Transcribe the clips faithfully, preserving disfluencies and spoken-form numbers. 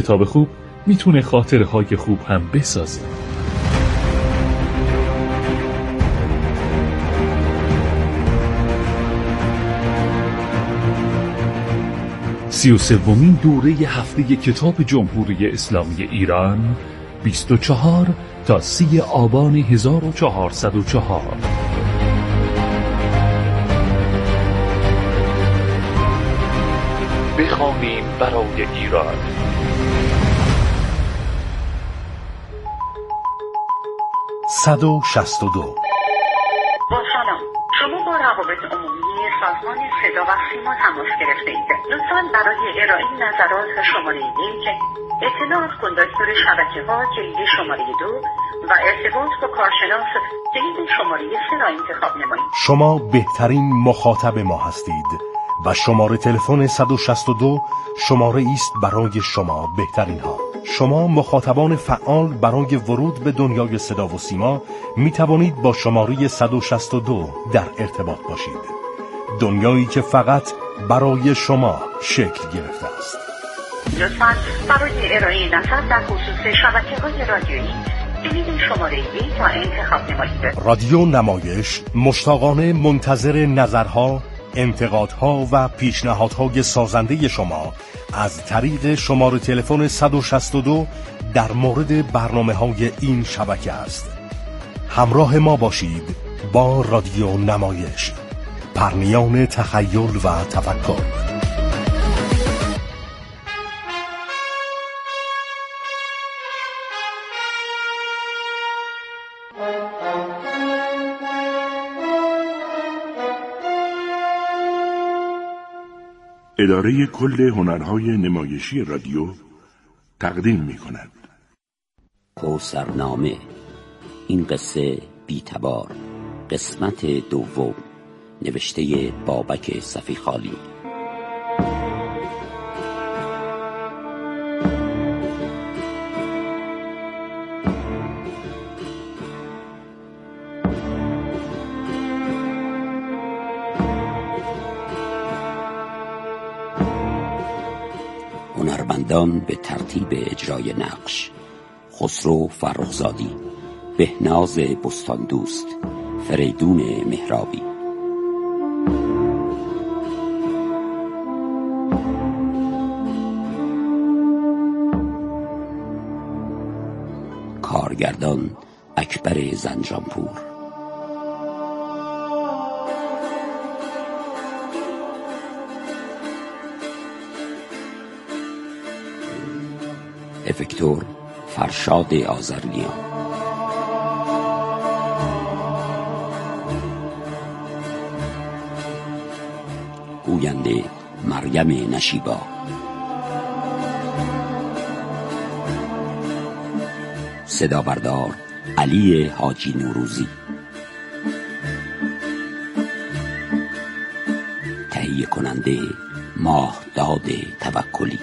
کتاب خوب میتونه خاطرهای خوب هم بسازه. سی و سومین دوره هفته کتاب جمهوری اسلامی ایران، بیست و چهار تا سی آبان هزار و چهارصد و چهار. بخوانیم برای ایران. صد و شصت و دو. با سلام، شما با روابط عمومی سازمان صدا و سیما تماس گرفته اید. لطفاً برای ارائه نظرات شماره یک، اطلاع از کندکتور شبکه ها کلید شماره دو و ارتباط با کارشناس کلید شماره سه را انتخاب نمایید. شما بهترین مخاطب ما هستید و شماره تلفن صد و شصت و دو شماره است برای شما بهترین ها. شما مخاطبان فعال برای ورود به دنیای صدا و سیما می توانید با شماره صد و شصت و دو در ارتباط باشید. دنیایی که فقط برای شما شکل گرفته است. لطفاً برای ارائه نظر در خصوص شبکه‌های رادیویی کلید شماره یک را انتخاب نمایید. رادیو نمایش مشتاقانه منتظر نظرها، انتقادها و پیشنهادهای سازنده شما از طریق شماره تلفن صد و شصت و دو در مورد برنامه‌های این شبکه است. همراه ما باشید با رادیو نمایش، پرنیان تخیل و تفکر. اداره کل هنرهای نمایشی رادیو تقدیم می کند. کوثرنامه، این قصه بی‌تبار، قسمت دوم، نوشته بابک صفیخالی. هنرمندان به ترتیب اجرای نقش: خسرو فرخزادی، بهناز بستاندوست، فریدون مهرابی. کارگردان اکبر زنجانپور. افکتور فرشاد آذرنیا. گوینده مریم نشیبا. صدا بردار علی حاجی نوروزی. تهیه کننده ماهداد توکلی.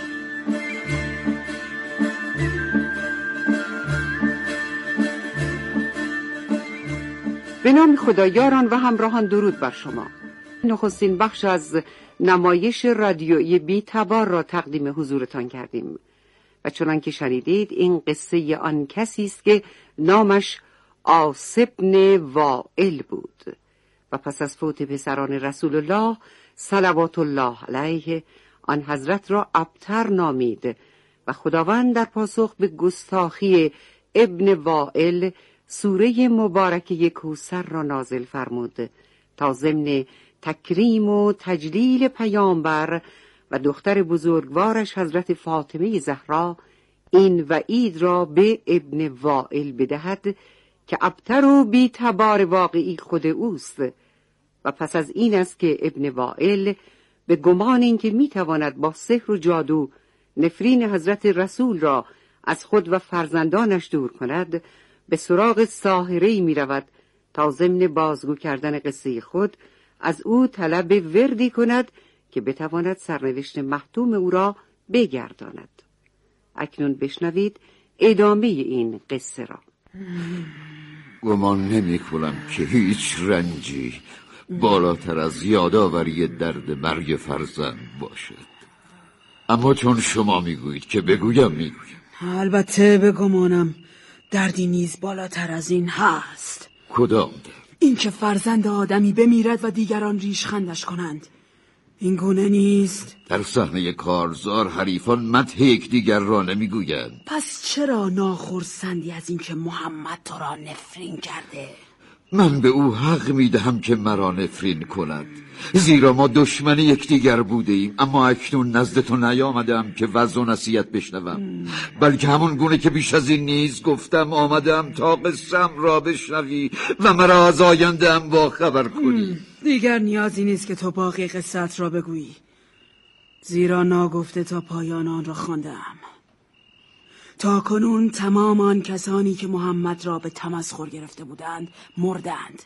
به نام خدا. یاران و همراهان، درود بر شما. نخستین بخش از نمایش رادیویی بی‌تبار را تقدیم حضورتان کردیم و چنان که شنیدید این قصه آن کسی است که نامش عاص بن وائل بود و پس از فوت پسران رسول الله صلوات الله علیه آن حضرت را ابتر نامید و خداوند در پاسخ به گستاخی ابن وائل سوره مبارکه کوثر را نازل فرمود تا ضمن تکریم و تجلیل پیامبر و دختر بزرگوارش حضرت فاطمه زهرا این وعید را به ابن وائل بدهد که ابتر و بی‌تبار واقعی خود اوست و پس از این است که ابن وائل به گمان اینکه میتواند با سحر و جادو نفرین حضرت رسول را از خود و فرزندانش دور کند به سراغ ساحره‌ای می رود تا ضمن بازگو کردن قصه خود از او طلب وردی کند که بتواند سرنوشت محتوم او را بگرداند. اکنون بشنوید ادامه این قصه را. گمان نمی کنم که هیچ رنجی بالاتر از یادآوری درد مرگ فرزند باشد. اما چون شما میگویید که بگویم میگویم. البته بگمانم دردی نیز بالاتر از این هست. کدام درد؟ این که فرزند آدمی بمیرد و دیگران ریشخندش کنند. این گونه نیست؟ در صحنه کارزار حریفان مدح یکدیگر را نمیگویند. پس چرا ناخرسندی از این که محمد تو را نفرین کرده؟ من به او حق میدهم که مرا نفرین کند، زیرا ما دشمن یکدیگر بوده ایم. اما اکنون نزد تو نیامدم که وعظ و نصیحت بشنوم، بلکه همون گونه که بیش از این نیز گفتم آمدم تا قصه‌ام را بشنوی و مرا از آینده‌ام با خبر کنی. دیگر نیازی نیست که تو باقی قصت را بگویی، زیرا ناگفته تا پایان آن را خواندم. تا کنون تمام آن کسانی که محمد را به تمسخر گرفته بودند مردند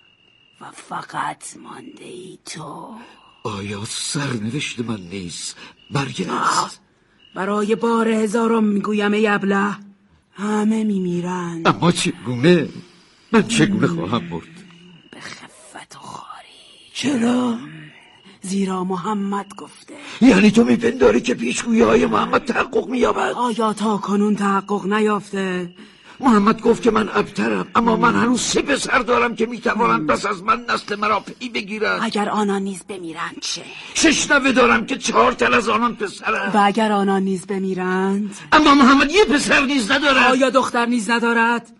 و فقط مانده ای تو. آیا سرنوشت من نیست مرگ است؟ برای بار هزارم میگویم ای ابله، همه میمیرند. اما چگونه؟ من چگونه خواهم مرد؟ به خفت و خاری. چرا؟ زیرا محمد گفته. یعنی تو میپنداری که پیشگویی های محمد تحقق مییابد؟ آیا تا کنون تحقق نیافته؟ محمد گفت که من ابترم، اما من هنوز سه پسر دارم که میتوانند پس از من نسل مرا پی بگیرند. اگر آنان نیز بمیرند چه؟ شش نوه دارم که چهار تن از آنان پسرند. و اگر آنان نیز بمیرند؟ اما محمد یه پسر نیز ندارد. آیا دختر نیز ندارد؟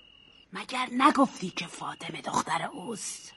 مگر نگفتی که فاطمه دختر اوست؟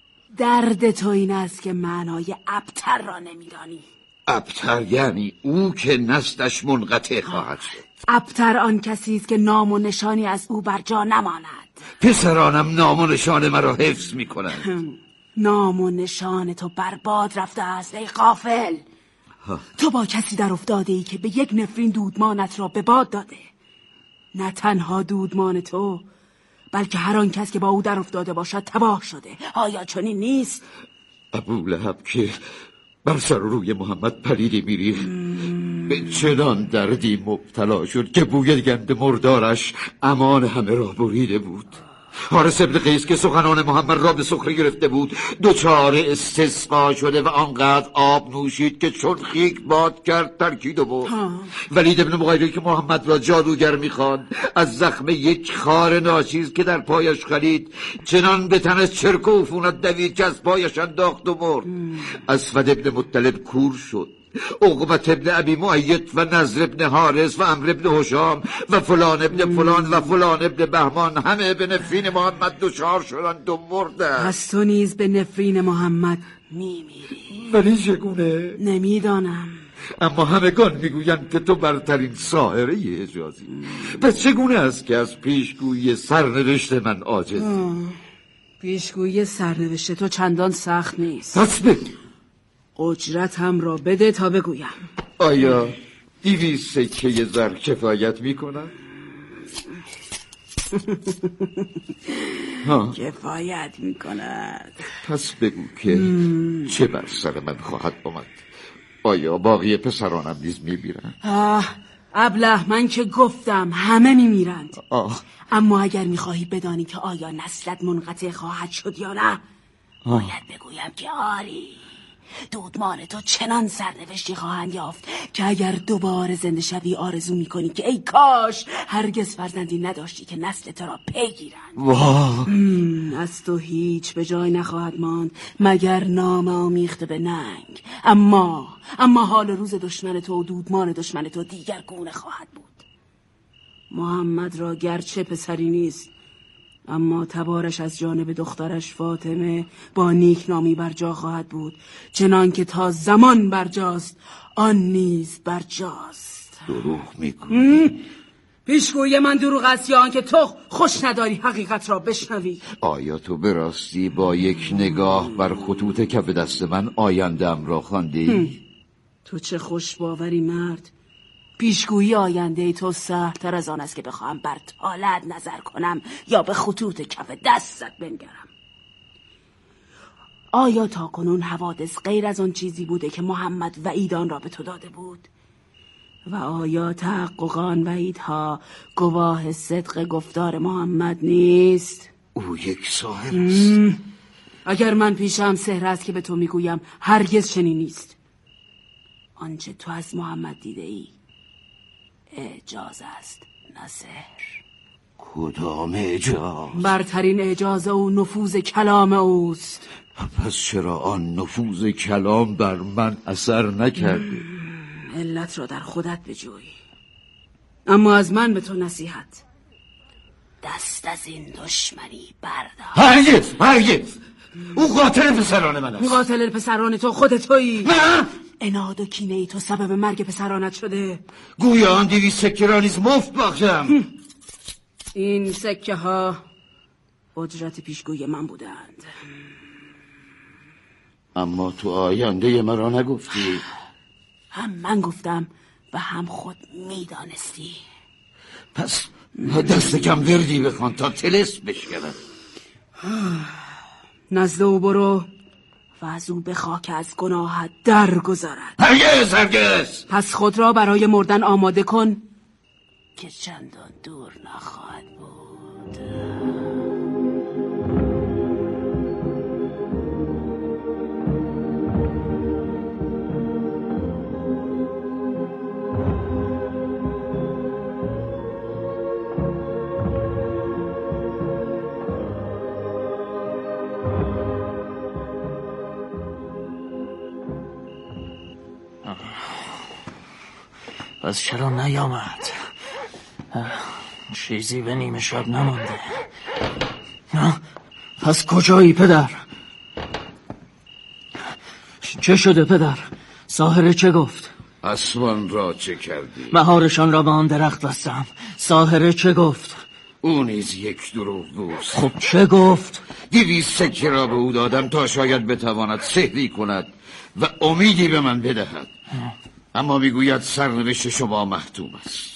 درد تو این است که معنای ابتر را نمیدانی. ابتر یعنی او که نسلش منقطع خواهد شد. ابتر آن کسی است که نام و نشانی از او بر جا نماند. پسرانم نام و نشان مرا حفظ میکنند. نام و نشان تو برباد رفته است ای غافل. ها. تو با کسی در افتاده ای که به یک نفرین دودمانت را به باد داده. نه تنها دودمان تو، بلکه هر آن کس که با او در افتاده باشد تباه شده. آیا چنین نیست؟ ابولهب که بر سر روی محمد پلیدی میریخت، به چنان دردی مبتلا شد که بوی گند مردارش امان همه را بریده بود. حارث ابن قیس که سخنان محمد را به سخره گرفته بود دوچار استسقا شده و آنقدر آب نوشید که چون خیک باد کرد ترکید و برد. ولید ابن مغیره که محمد را جادوگر میخواند از زخم یک خار ناچیز که در پایش خلید چنان به تنش چرک و عفونت دوید که از پایش انداخت و مرد. اسود ابن مطلب کور شد. عقبت ابن ابی معید و نضر ابن حارث و عمرو ابن هشام و فلان ابن فلان و فلان ابن بهمان همه به نفرین محمد دچار شدند و مردند. پس تو نیز به نفرین محمد میمیری؟ ولی چگونه؟ نمیدانم. اما همگان میگویند که تو برترین ساحره حجازی. پس چگونه است که از پیشگویی سرنوشت من عاجزی؟ پیشگویی سرنوشت تو چندان سخت نیست. پس بگو. اجرت هم را بده تا بگویم. آیا دیویست سکه زر کفایت میکنن؟ کفایت میکند. پس بگو که مم. چه بر سر من خواهد آمد؟ آیا باقی پسرانم نیز میمیرند؟ آه ابله، من که گفتم همه میمیرند. آه. اما اگر میخواهی بدانی که آیا نسلت منقطع خواهد شد یا نه، باید بگویم که آری. دودمان تو چنان سرنوشتی خواهند یافت که اگر دوباره زنده شوی آرزو میکنی که ای کاش هرگز فرزندی نداشتی که نسل تو را پیگیرند. از تو هیچ به جای نخواهد ماند مگر نام آمیخته به ننگ. اما اما حال روز دشمن تو و دودمان دشمن تو دیگر گونه خواهد بود. محمد را گرچه پسری نیست، اما تبارش از جانب دخترش فاطمه با نیک نامی بر جا خواهد بود، چنان که تا زمان برجاست آن نیز برجاست. دروغ میگویی؟ پیشگویی من دروغ است یا آنکه تو خوش نداری حقیقت را بشنوی؟ آیا تو به راستی با یک نگاه بر خطوط کف دست من آینده‌ام را خواندی؟ تو چه خوش باوری مرد. پیشگویی آینده تو سخت‌تر از آن است که بخواهم بر طالعت نظر کنم یا به خطوط کف دستت بنگرم. آیا تا کنون حوادث غیر از آن چیزی بوده که محمد وعیدان را به تو داده بود؟ و آیا تحقق آن وعیدها گواه صدق گفتار محمد نیست؟ او یک ساحر است. اگر من پیشم سحر است که به تو میگویم هرگز چنین نیست. آنچه تو از محمد دیده ای اعجاز است، نه سحر. کدام اعجاز؟ برترین اعجاز او نفوذ کلام اوست. پس چرا آن نفوذ کلام بر من اثر نکرده؟ علت را در خودت بجوی. اما از من به تو نصیحت، دست از این دشمنی بردار. هرگز هرگز، او قاتل پسران من است. قاتل پسران تو خود تویی. نه، اناد و کینه ای تو سبب مرگ پسرانت شده. گویا آن دویست سکه را نیز مفت باختم. این سکه ها اجرت پیشگوی من بودند. اما تو آینده مرا نگفتی. هم من گفتم و هم خود میدانستی. پس دست کم وردی بخوان تا طلسم بشکنم. نزد او برو و از او بخواه که از گناهت درگذارد. هرگز هرگز. پس خود را برای مردن آماده کن که چندان دور نخواهد بود. پس چرا نیامد؟ چیزی به نیمه شب نمانده. پس کجایی پدر؟ چه شده پدر؟ ساحره چه گفت؟ اسوان را چه کردی؟ مهارشان را به آن درخت بستم. ساحره چه گفت؟ او نیز یک دروغ بود. خب چه گفت؟ دویست سکه را به او دادم تا شاید بتواند سحری کند و امیدی به من بدهد. اما میگوید سرنوشت شما محتوم است.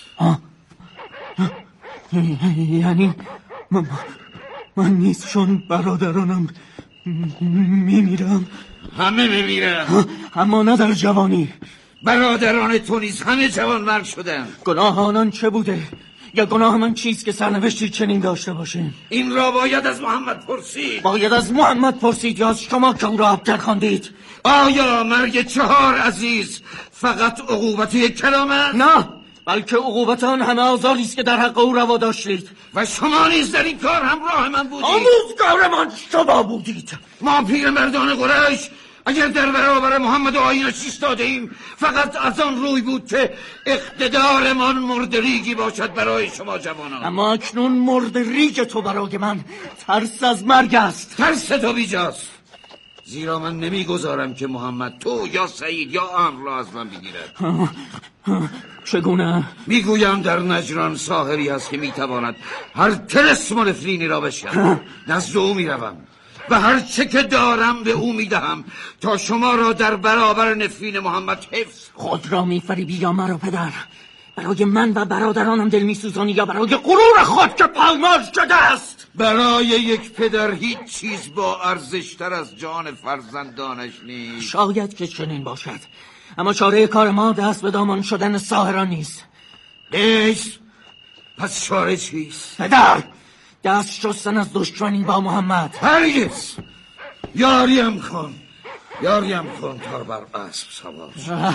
یعنی من, من نیز چون برادرانم میمیرم؟ همه میمیرم، اما نه در جوانی. برادران تو نیز همه جوان مرگ شدن. گناه آنان چه بوده؟ یا گناه من چیست که سرنوشتی چنین داشته باشیم؟ این را باید از محمد پرسید. باید از محمد پرسید یا از شما که او را ابتر خواندید؟ آیا مرگ چهار عزیز فقط عقوبت یک کلام است؟ نه، بلکه عقوبت آن همه آزاری است که در حق او روا داشتید. و شما نیز در این کار همراه من بودید. آموزگارمان شما بودید. ما پیرمردان قریش اگر در برابر محمد و آیینش ایستاده ایم فقط از آن روی بود که اقتدارمان مردریگی باشد برای شما جوانان. اما اکنون مردریگ تو برای من ترس از مرگ است. ترس تو بیجاست، زیرا من نمیگذارم که محمد تو یا سعید یا امر را از من بگیرد. چگونه؟ میگویم در نجران ساحری هست که میتواند هر طلسم و نفرینی را بشکند. نزد او میروم و هر چه که دارم به او میدهم تا شما را در برابر نفرین محمد حفظ. خود را میفریبی یا مرا پدر؟ برای من و برادرانم دل میسوزانی یا برای غرور خود که پایمال شده است؟ برای یک پدر هیچ چیز با ارزشتر از جان فرزندانش نیست. شاید که چنین باشد، اما چاره کار ما دست به دامان شدن ساحران نیست. نیست؟ پس چاره چیست؟ پدر، دست شستن از دشمنی با محمد. هرگز. یاریم کن، یاریم کن تا بر اسب سوار.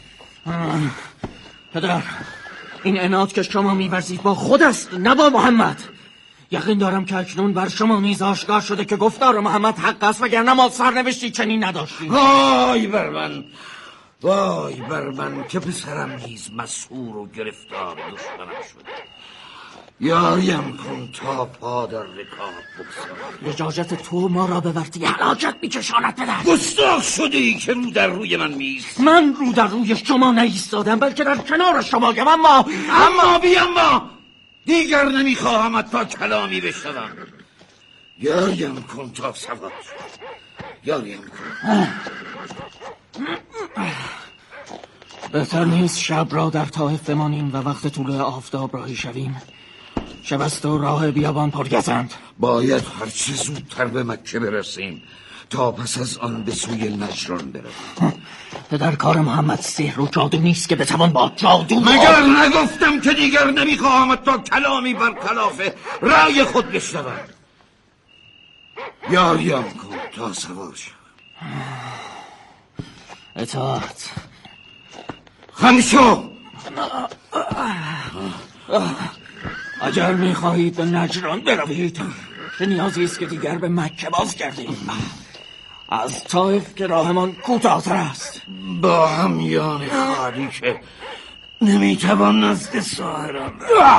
پدر، این عناد که شما می‌ورزید با خود است نه با محمد. یقین دارم که اکنون بر شما نیز آشکار شده که گفتار محمد حق است، وگرنه ما سرنوشتی چنین نداشتیم. وای بر من، وای بر من که پسرم نیز مسحور و گرفتار دشمنم شده. یاریم کن تا پا در رکاب بگذارم. اجازت تو ما را به ورطه هلاکت میکشاند پدر. گستاخ شدی که رو در روی من میست. من رو در روی شما نایستادم، بلکه در کنار شما گم. اما اما بی اما دیگر نمیخواهم تا کلامی بشنوم. یاریم کن تا سوار. یاریم کن. بهتر نیست شب را در طائف بمانیم و وقت طلوع آفتاب راهی شویم؟ شب است و راه بیابان پرگزند. باید هرچه زودتر به مکه برسیم تا پس از آن به سوی نجران برویم. پدر، کار محمد سحر و جادو نیست که بتوان با جادو. مگر نگفتم که دیگر نمیخواهم تا کلامی بر خلاف رأی خود بشنوم. یاریم کن تا سوار شوم. اطاعت خم شو. اگر میخواهید به نجران بروید چه نیازی است که دیگر به مکه باز کردیم؟ از طائف که راهمان کوتاه‌تر است. با همیان خالی که نمیتوان نزد ساحران.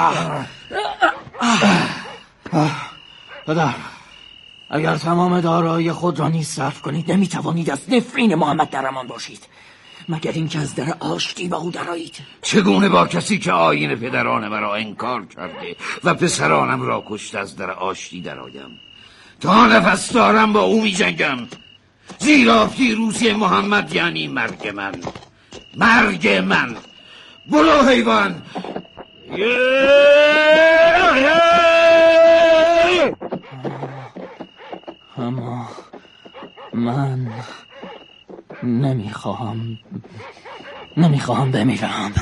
پدر، اگر تمام دارایی خود را نیز صرف کنید نمیتوانید از نفرین محمد در امان باشید، مگر اینکه از در آشتی با او درآیید. چگونه با کسی که آیین پدران مرا انکار کرده و پسرانم را کشته از در آشتی درآیم؟ تا نفس دارم با او می جنگم، زیرا پیروزی محمد یعنی مرگ من. مرگ من. برو حیوان. اما من نمیخواهم نمیخواهم بمیرم.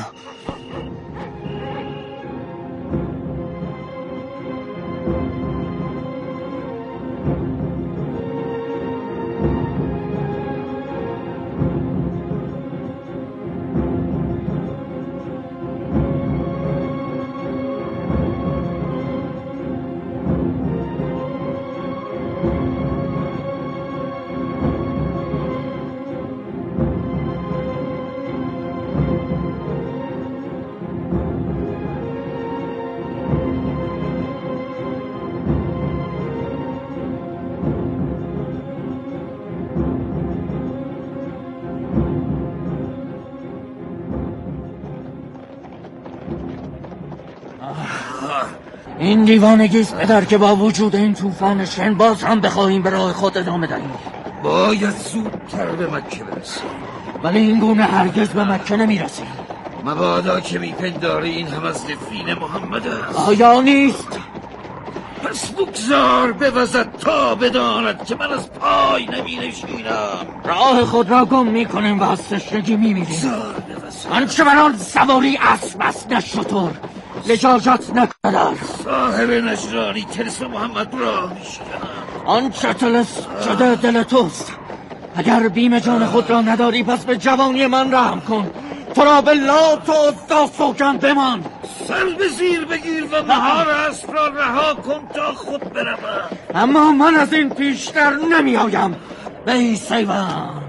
این دیوانگیست پدر که با وجود این طوفان شن باز هم بخواهیم به راه خود ادامه دهیم. باید زودتر به مکه برسیم، ولی این گونه هرگز به مکه نمیرسیم. مبادا که میپنداری این هم از نفرین محمد است. آیا نیست؟ پس بگذار بوزد تا بداند که من از پای نمی نشینم. راه خود را گم میکنیم و از تشنگی میمیریم. آنچه بر آن سواری اسب است نه شتر، لجاجت نکدر. صاحب نجرانی تلس محمد را میشکنم. آنچه تلس شده دل توست. اگر بیم جان خود را نداری پس به جوانی من رحم کن. تو را به لات و عزی سوگند بمان. سر به زیر بگیر و مهار اسب را رها کن تا خود بروم. اما من از این پیشتر نمی آیم. بیس حیوان.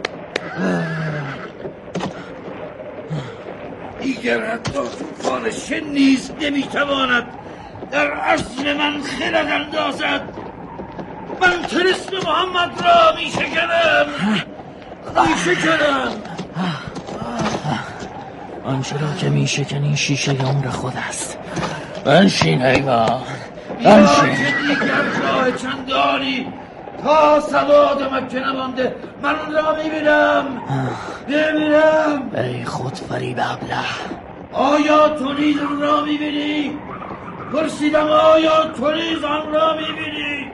دیگر حتی طوفان شن نیز نمیتواند در عزم من خلل اندازد. من طلسم محمد را میشکنم میشکنم. آنچه را که میشکنی شیشه عمر خود است. بنشین حیوان بنشین. دیگر راه چندانی تا سواد مکه نمانده. من را میبینم میبینم. ای خود فریب ابله، آیا تو نیز آن را میبینی؟ پرسیدم آیا تو نیز آن را میبینی؟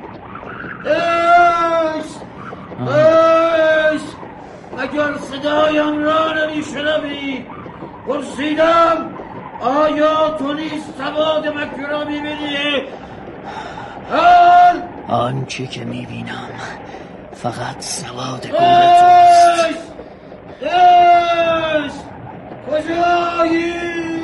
ایش ایش اگر صدایم را نمیشنوی. پرسیدم آیا تو نیز سواد مکه را میبینی؟ آنچه که میبینم فقط سواد گور توست. ایش کجایی؟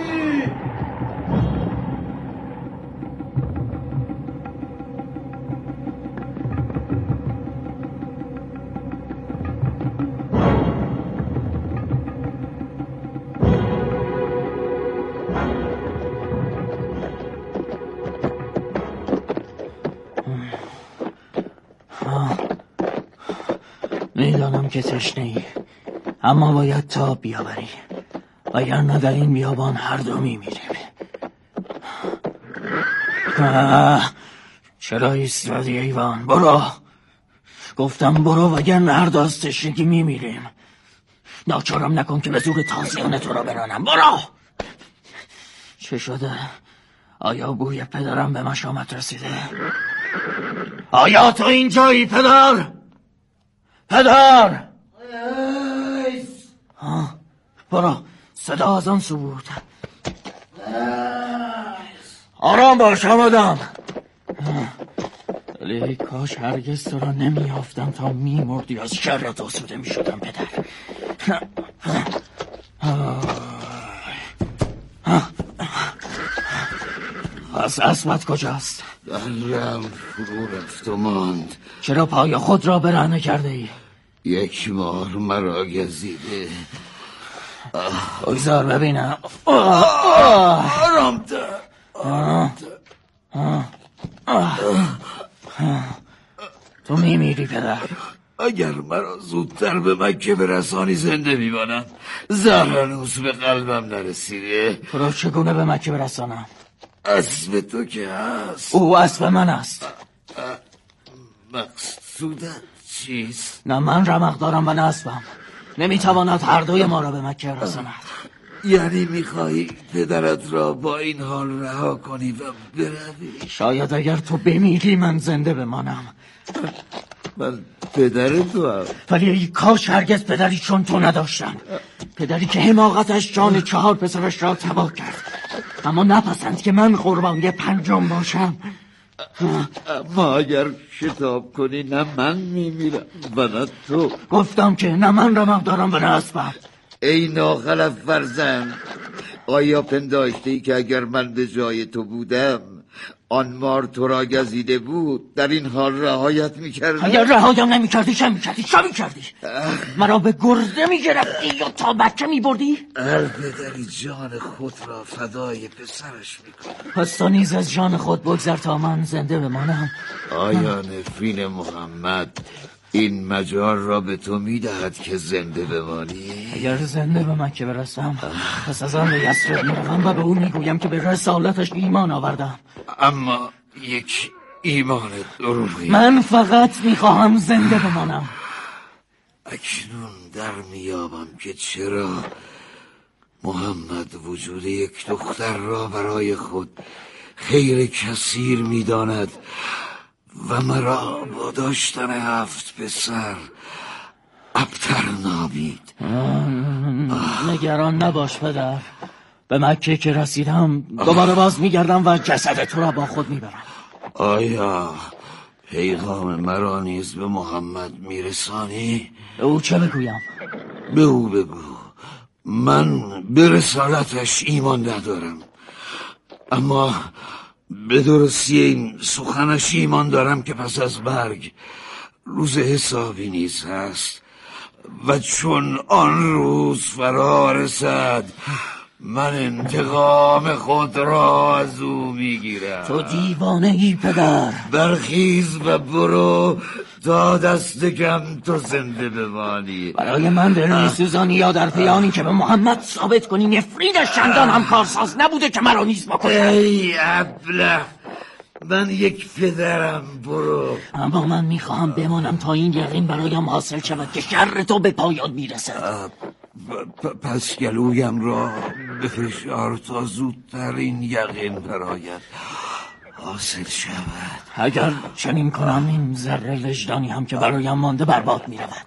میدانم که تشنه‌ای، اما باید تاب بیاوری، وگرنه در این بیابان هر دو میمیریم. چرا ایستادی ایوان؟ برو، گفتم برو، وگرنه هر دو از تشنگی میمیریم. ناچارم نکن که به زور تازیانه تو را برانم. برو. چه شده؟ آیا بوی پدرم به مشامت رسیده؟ آیا تو اینجایی پدر؟ پدر! آه. برو، صدا از آن سو بود. آرام باش آمدم. ولی کاش هرگز تو را نمی آفتم تا می مردی از شرت آسوده می شدم پدر. آه. پس اسبت کجاست؟ درم فرو رفت و ماند. چرا پای خود را برهنه کرده ای؟ یک مار مرا گزیده. بگذار ببینم. آرام ده. تو میمیری پدر. اگر مرا زودتر به مکه برسانی زنده میمانم. زهر هنوز به قلبم نرسیده. تو را چگونه به مکه برسانم؟ اسب تو که هست. او اسب من است. مقصودت چیست؟ نه من رمق دارم و نه اسبم. نمیتواند هر دوی ما را به مکه رساند. یعنی میخواهی پدرت را با این حال رها کنی و بروی؟ شاید اگر تو بمیری من زنده بمانم. من پدر تو هم. ولی ای کاش هرگز پدری چون تو نداشتم. پدری که حماقتش جان چهار پسرش را تباه کرد، اما نپسند که من قربانی پنجم باشم. اما اگر شتاب کنی نه من میمیرم و نه تو. گفتم که نه من رمق دارم و نه اسبم. ای ناخلف فرزند، آیا پنداشتی که اگر من به جای تو بودم آن مار تو را گزیده بود در این حال رهایت میکردی؟ اگر رهایم نمیکردی چه میکردی؟ چه میکردی؟ مرا به گرده میگرفتی یا تا بچه میبردی؟ هر پدری جان خود را فدای پسرش میکنه. پس تو نیز از جان خود بگذر تا من زنده بمانم. آیا نفرین محمد این مجال را به تو میدهد که زنده بمانی؟ اگر زنده به مکه برسم پس از آن به یثرب میروم و به او میگویم که به رسالتش ایمان آوردم. اما یک ایمان دروغی. من فقط میخواهم زنده بمانم. اکنون در میابم که چرا محمد وجود یک دختر را برای خود خیر کثیر میداند و مرا با داشتن هفت پسر ابتر نابید. نگران نباش پدر. به مکه که رسیدم دوباره باز میگردم و جسد تو را با خود میبرم. آیا پیغام مرا نیز به محمد میرسانی؟ به او چه بگویم؟ به او بگو من به رسالتش ایمان ندارم، اما به درستی این سخنش ایمان دارم که پس از مرگ روز حسابی نیز هست و چون آن روز فرا رسد من انتقام خود را از او میگیرم. تو دیوانه ای پدر. برخیز و برو تا دست کم تو زنده بمانی. برای من دل میسوزانی یا در پیانی که به محمد ثابت کنی نفرینش چندان هم کارساز نبوده که مرا نیز بکشد؟ ای ابله، من یک پدرم. برو. اما من میخواهم بمانم تا این یقین برایم حاصل شود که شر تو به پایان میرسد. پس گلویم را به فشار تا زودتر این یقین برایت حاصل شود. اگر چنین کنم این ذره وجدانی هم که برایم مانده برباد میرود.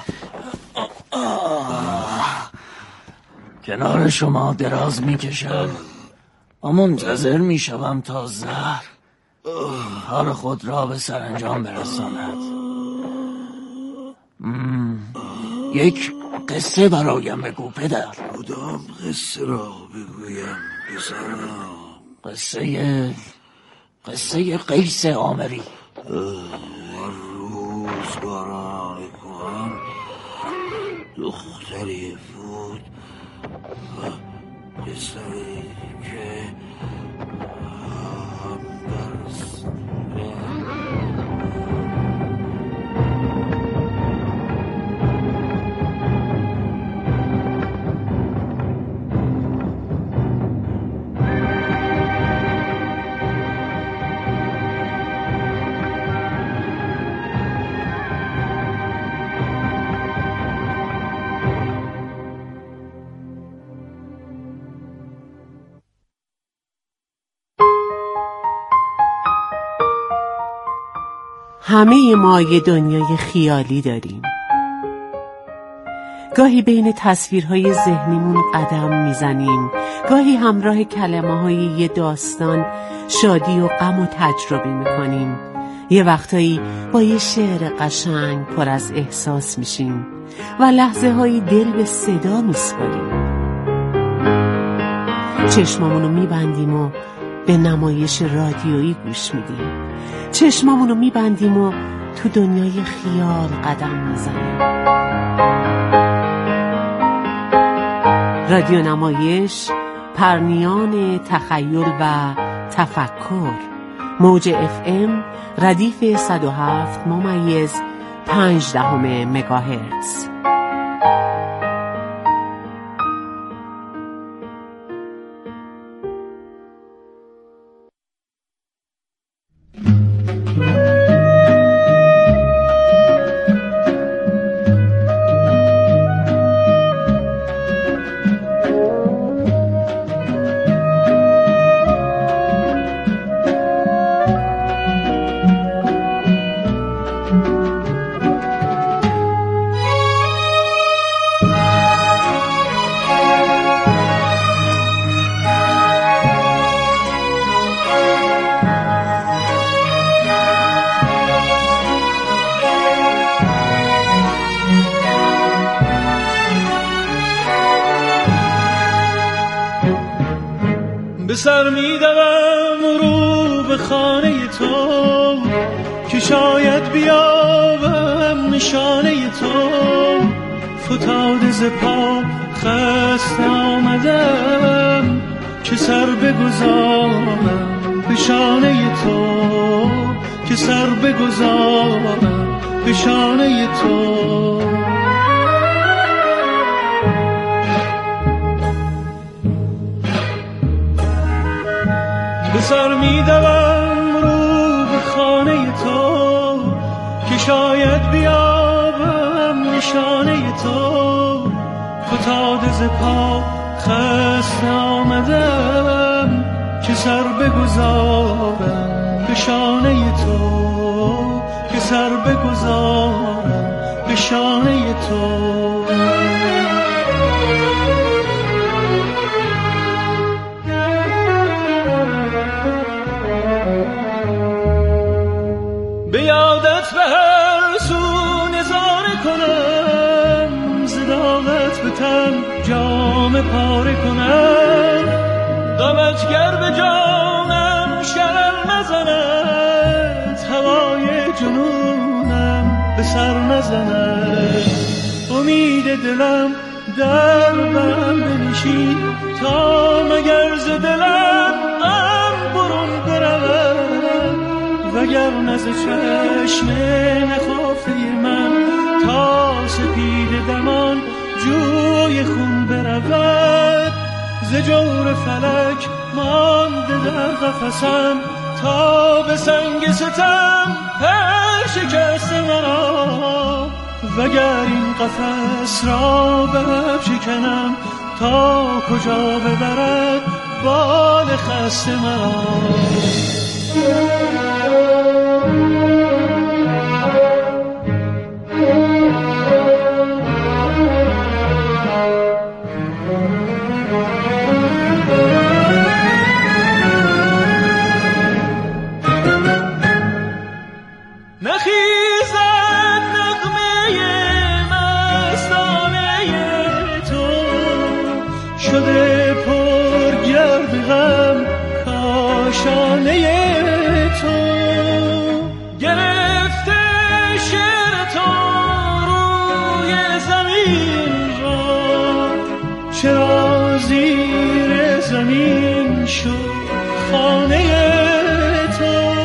کنار شما دراز میکشم و منتظر میشوم تا زهر حال خود را به سرانجام برساند. یک قصه برایم بگو پدر. کدام قصه را بگویم پسرم؟ قصه قصه قیس عامری. روزگاران کهن دختری بود و پسری که هم درست همه ما یه دنیای خیالی داریم. گاهی بین تصویرهای ذهنیمون قدم میزنیم، گاهی همراه کلمه های یه داستان شادی و غم و تجربه میکنیم، یه وقتایی با یه شعر قشنگ پر از احساس میشیم و لحظه هایی دل به صدا میسپاریم. چشمامونو میبندیم و به نمایش رادیویی گوش میدیم. چشمامونو میبندیم و تو دنیای خیال قدم میزنیم. رادیو نمایش، پرنیان تخیل و تفکر. موج اف ام ردیف صد و هفت ممیز پنج دهم مگاهرتز. به سر می دوم رو به خانه تو که شاید بیابم نشانه تو. فتاده ز پا خسته آمدم که سر بگذارم به شانه تو، که سر بگذارم به شانه تو. به سر می دوم رو به خانه تو که شاید بیابم نشانه تو. فتاده ز پا خسته آمدم که سر بگذارم به شانه تو، که سر بگذارم به شانه تو. به یادت به هر سو نظاره کنم، زداغت به تن جام پاره کنم. دمت گر به جانم شرر نزند، هوای جنونم به سر نزند. امید دلم در بم بنشین تا مگر ز دلم غم برون برود. وگر نز چشم نخفته من تا سپید دمان جوی خون برود. ز جور فلک مانده در قفسم تا به سنگ ستم پر شکسته مرا. وگر این قفس را بر شکنم تا کجا ببرد بال خسته مرا. چرا زیر زمین شد خانه تو؟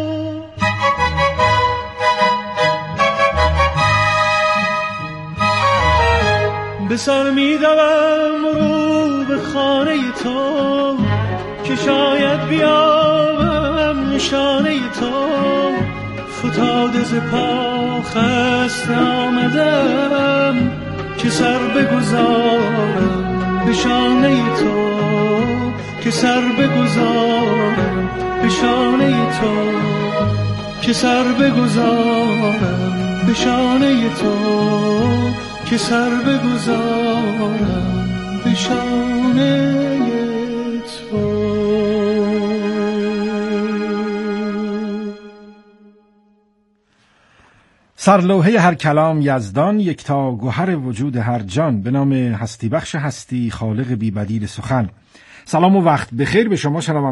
به سر می دوم رو به خانه تو که شاید بیابم نشانه تو. فتاده ز پا خسته آمدم که سر بگذارم به شانه تو، که سر بگذارم به شانه تو، که سر بگذارم به شانه تو، که سر بگذارم به شانه تو. سرلوحه هر کلام یزدان، یکتا گوهر وجود هر جان. به نام هستی بخش هستی، خالق بی بدیل سخن. سلام و وقت بخیر به شما شنوندگان